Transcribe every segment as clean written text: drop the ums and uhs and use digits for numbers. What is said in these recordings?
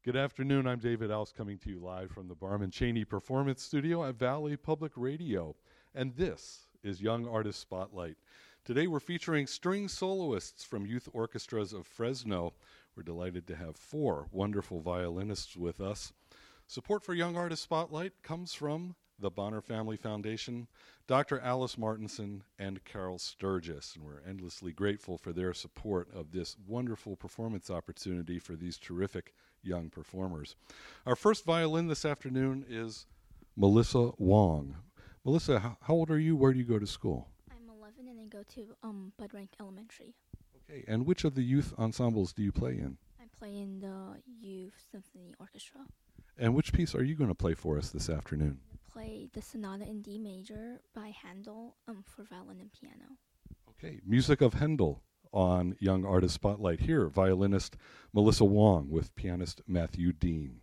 Good afternoon. I'm David Else coming to you live from the Barman Cheney Performance Studio at Valley Public Radio. And this is Young Artist Spotlight. Today we're featuring string soloists from youth orchestras of Fresno. We're delighted to have 4 wonderful violinists with us. Support for Young Artist Spotlight comes from the Bonner Family Foundation, Dr. Alice Martinson, and Carol Sturgis. And we're endlessly grateful for their support of this wonderful performance opportunity for these terrific young performers. Our first violin this afternoon is Melissa Wong. Melissa, how old are you? Where do you go to school? I'm 11 and I go to Bud Rank Elementary. Okay, and which of the youth ensembles do you play in? I play in the Youth Symphony Orchestra. And which piece are you going to play for us this afternoon? I play the Sonata in D major by Handel for violin and piano. Okay, music of Handel on Young Artist Spotlight. Here, violinist Melissa Wong with pianist Matthew Dean.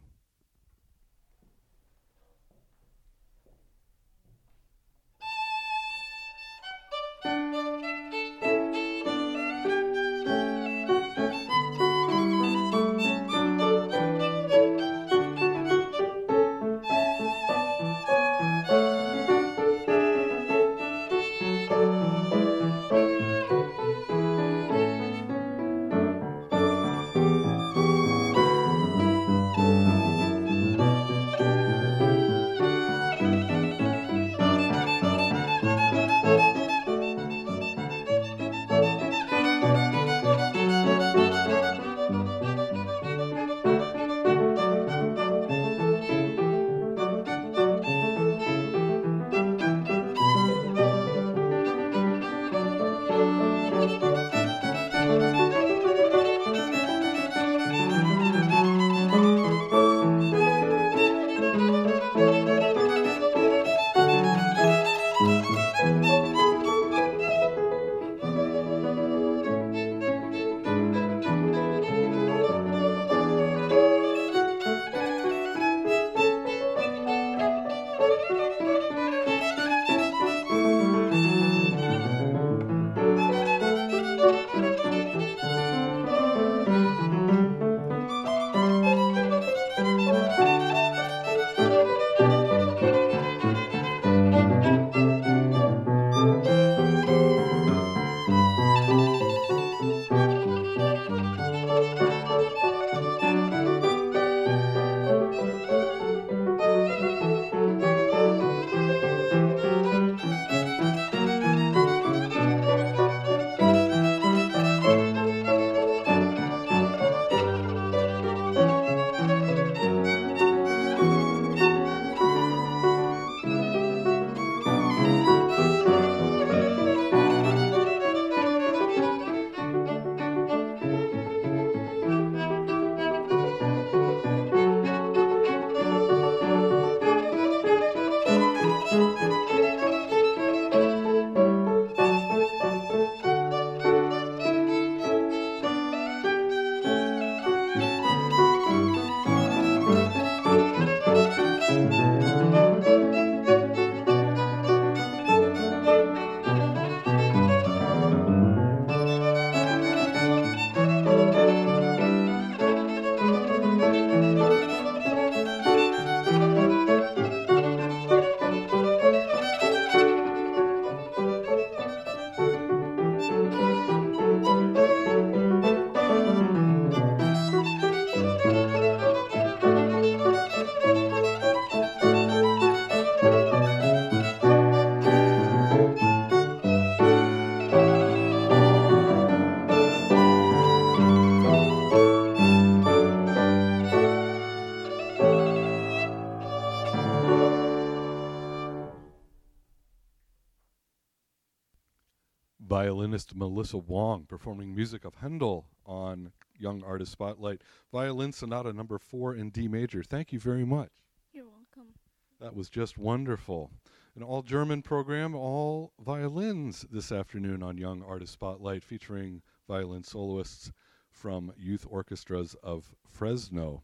Violinist Melissa Wong performing music of Handel on Young Artist Spotlight. Violin Sonata number 4 in D major. Thank you very much. You're welcome. That was just wonderful. An all-German program, all violins this afternoon on Young Artist Spotlight, featuring violin soloists from youth orchestras of Fresno.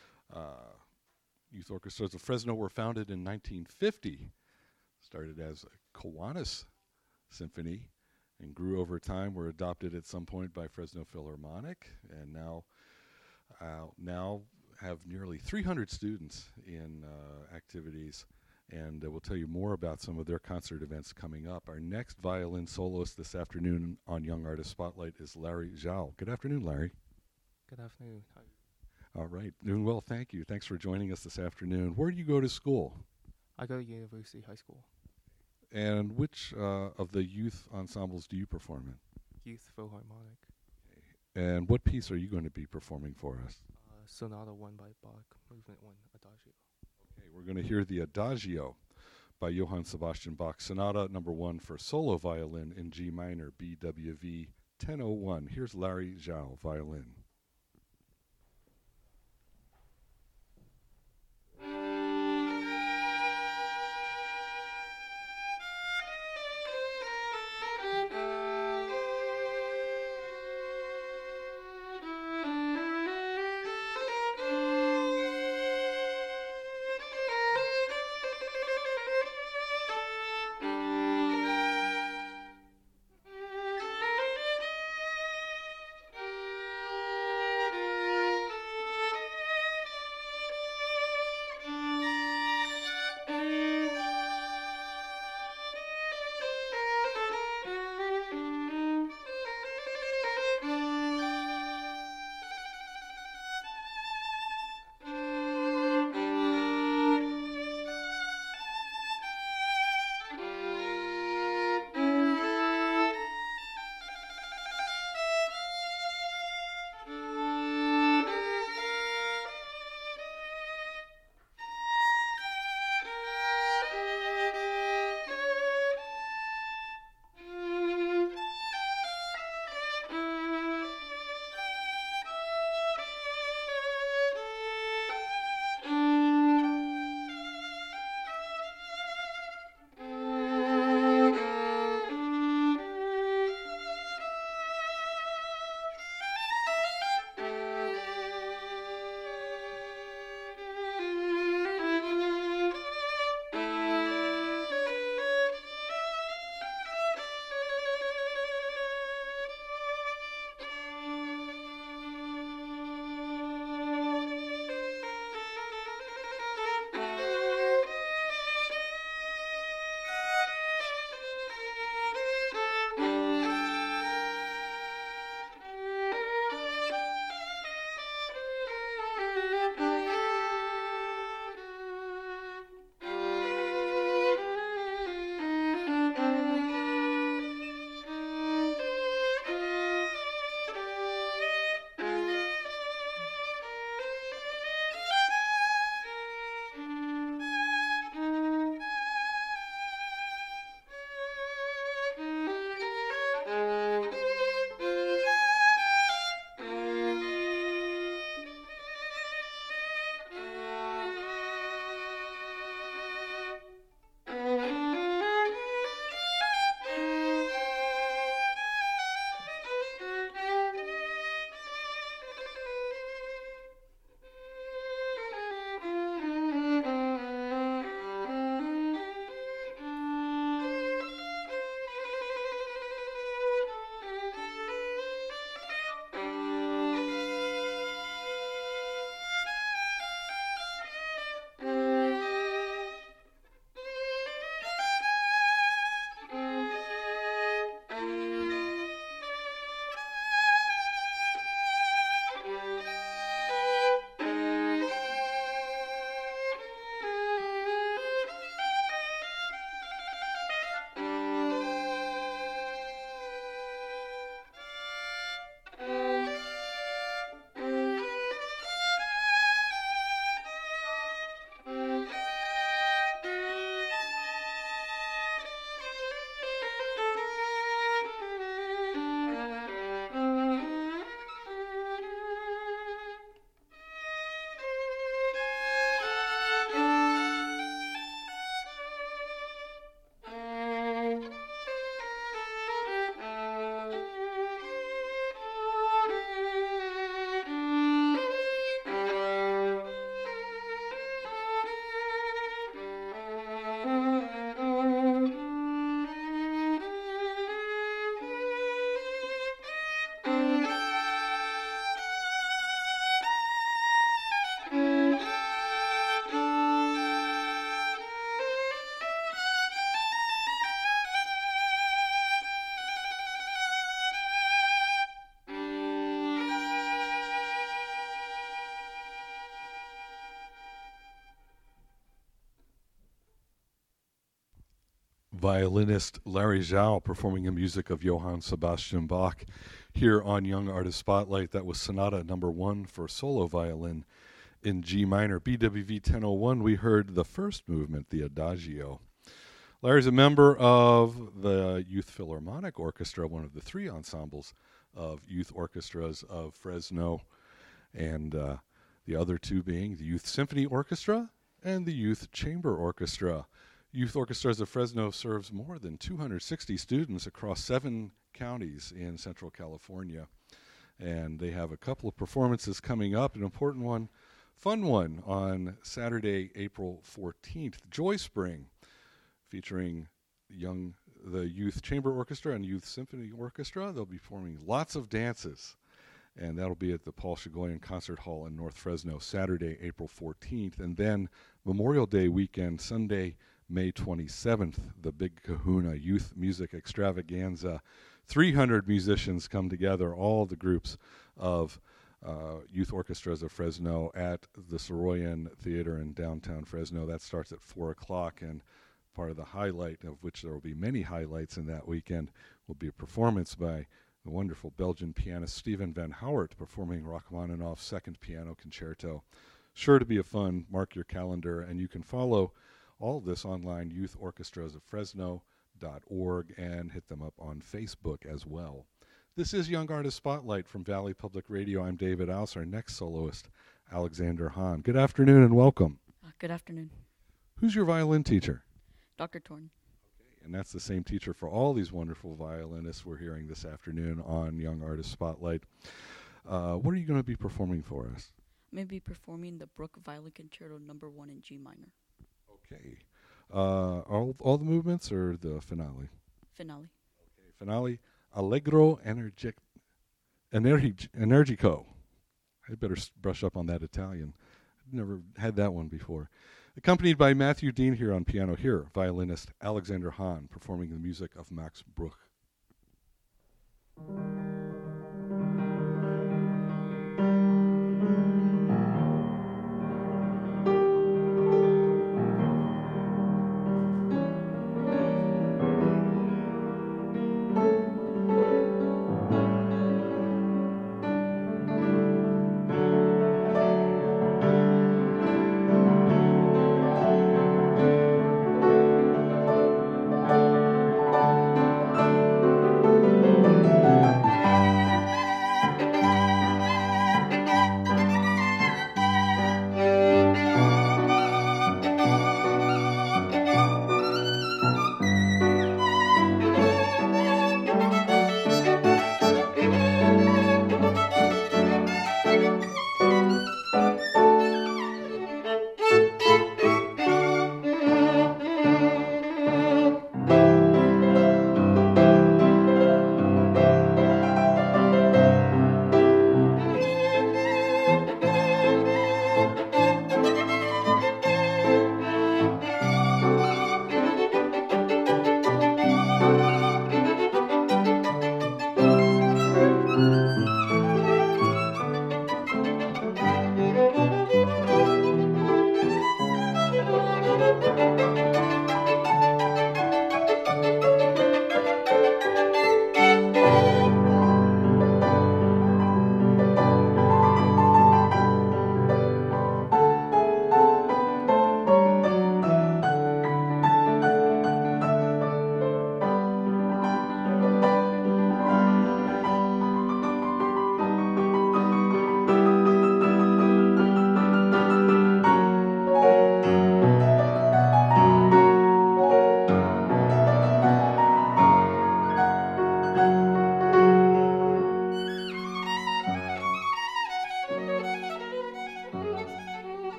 Youth orchestras of Fresno were founded in 1950, started as a Kiwanis symphony, and grew over time, were adopted at some point by Fresno Philharmonic, and now have nearly 300 students in activities, and we'll tell you more about some of their concert events coming up. Our next violin soloist this afternoon on Young Artist Spotlight is Larry Zhao. Good afternoon, Larry. Good afternoon. How are you? All right. Doing well, thank you. Thanks for joining us this afternoon. Where do you go to school? I go to University High School. And which of the youth ensembles do you perform in? Youth Philharmonic. And what piece are you going to be performing for us? Sonata 1 by Bach, Movement 1, Adagio. Okay, we're going to hear the Adagio by Johann Sebastian Bach, Sonata number 1 for solo violin in G minor, BWV 1001. Here's Larry Zhao, violin. violinist Larry Zhao performing the music of Johann Sebastian Bach here on Young Artist Spotlight. That was Sonata Number 1 for solo violin in G minor. BWV 1001, we heard the first movement, the Adagio. Larry's a member of the Youth Philharmonic Orchestra, one of the three ensembles of youth orchestras of Fresno, and the other two being the Youth Symphony Orchestra and the Youth Chamber Orchestra. Youth Orchestras of Fresno serves more than 260 students across 7 counties in Central California. And they have a couple of performances coming up, an important one, fun one, on Saturday, April 14th, Joy Spring, featuring the Youth Chamber Orchestra and Youth Symphony Orchestra. They'll be performing lots of dances, and that'll be at the Paul Chagoyan Concert Hall in North Fresno, Saturday, April 14th. And then Memorial Day weekend, Sunday, May 27th, the Big Kahuna Youth Music Extravaganza. 300 musicians come together, all the groups of youth orchestras of Fresno at the Soroyan Theater in downtown Fresno. That starts at 4 o'clock, and part of the highlight, of which there will be many highlights in that weekend, will be a performance by the wonderful Belgian pianist Steven Van Howert performing Rachmaninoff's Second Piano Concerto. Sure to be a fun, mark your calendar, and you can follow all of this online, youthorchestrasofFresno.org, and hit them up on Facebook as well. This is Young Artist Spotlight from Valley Public Radio. I'm David Ouse, our next soloist, Alexander Hahn. Good afternoon and welcome. Good afternoon. Who's your violin teacher? Dr. Torn. Okay, and that's the same teacher for all these wonderful violinists we're hearing this afternoon on Young Artist Spotlight. What are you going to be performing for us? I'm going to be performing the Bruch Violin Concerto Number 1 in G minor. Okay. All the movements or the finale? Finale. Okay, finale. Allegro Energico. I better brush up on that Italian. I've never had that one before. Accompanied by Matthew Dean here on piano. Here, violinist Alexander Hahn performing the music of Max Bruch.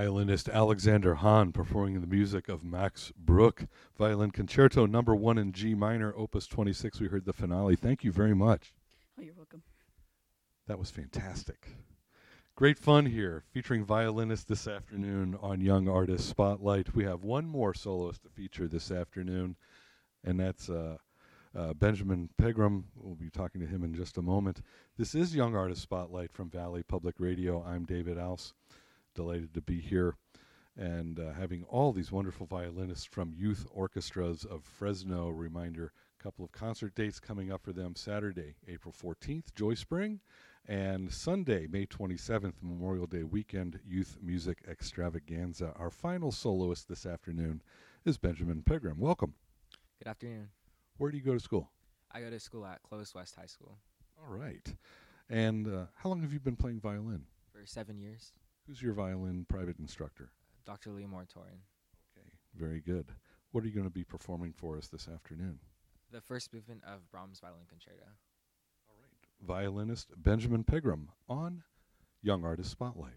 violinist Alexander Hahn performing the music of Max Bruch, Violin Concerto Number 1 in G minor, Opus 26. We heard the finale. Thank you very much. Oh, you're welcome. That was fantastic. Great fun here, featuring violinists this afternoon on Young Artist Spotlight. We have one more soloist to feature this afternoon, and that's Benjamin Pegram. We'll be talking to him in just a moment. This is Young Artist Spotlight from Valley Public Radio. I'm David Ouse. Delighted to be here and having all these wonderful violinists from youth orchestras of Fresno. Reminder, a couple of concert dates coming up for them. Saturday, April 14th, Joy Spring, and Sunday, May 27th, Memorial Day weekend, Youth Music Extravaganza. Our final soloist this afternoon is Benjamin Pegram. Welcome. Good afternoon. Where do you go to school? I go to school at Clovis West High School. All right. And how long have you been playing violin? For 7 years. Who's your violin private instructor? Dr. Lee Moratorin. Okay, very good. What are you going to be performing for us this afternoon? The first movement of Brahms' Violin Concerto. All right. Violinist Benjamin Pegram on Young Artist Spotlight.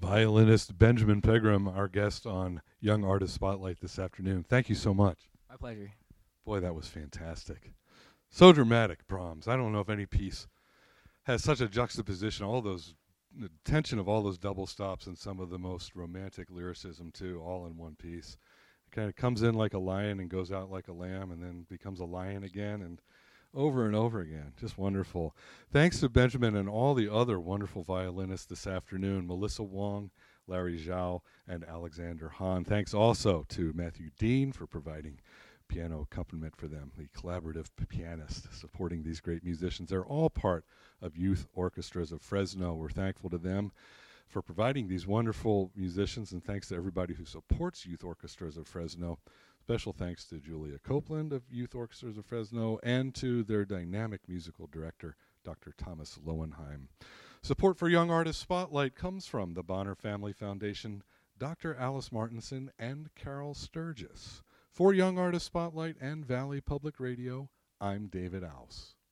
Violinist Benjamin Pegram, our guest on Young Artist Spotlight this afternoon. Thank you so much. My pleasure. Boy, that was fantastic. So dramatic, Brahms. I don't know if any piece has such a juxtaposition, the tension of all those double stops and some of the most romantic lyricism, too, all in one piece. It kind of comes in like a lion and goes out like a lamb and then becomes a lion again and over again. Just wonderful. Thanks to Benjamin and all the other wonderful violinists this afternoon, Melissa Wong, Larry Zhao, and Alexander Hahn. Thanks also to Matthew Dean for providing piano accompaniment for them, the collaborative pianist supporting these great musicians. They're all part of Youth Orchestras of Fresno. We're thankful to them for providing these wonderful musicians, and thanks to everybody who supports Youth Orchestras of Fresno. Special thanks to Julia Copeland of Youth Orchestras of Fresno and to their dynamic musical director, Dr. Thomas Lowenheim. Support for Young Artist Spotlight comes from the Bonner Family Foundation, Dr. Alice Martinson, and Carol Sturgis. For Young Artist Spotlight and Valley Public Radio, I'm David Ouse.